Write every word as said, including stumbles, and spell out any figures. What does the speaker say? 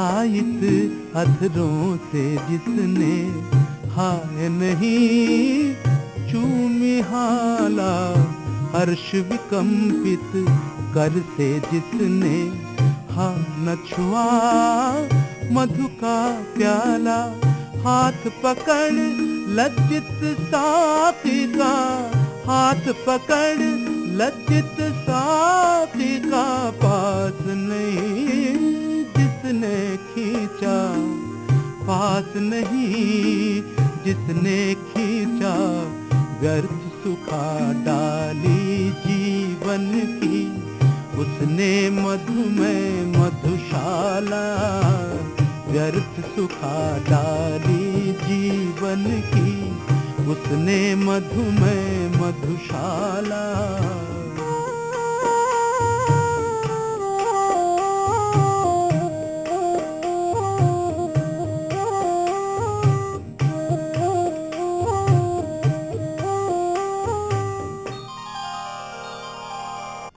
शिकायत अधरों से जिसने हाय नहीं चूमी हाला, हर्ष विकंपित कर से जिसने हाँ न छुआ मधु का प्याला, हाथ पकड़ लज्जित साथी का, हाथ पकड़ लज्जित साथी का, पास नहीं जिसने खींचा, पास नहीं जिसने खींचा, व्यर्थ सुखा डाली जीवन की उसने मधु में मधुशाला, व्यर्थ सुखा डाली जीवन की उसने मधु में मधुशाला।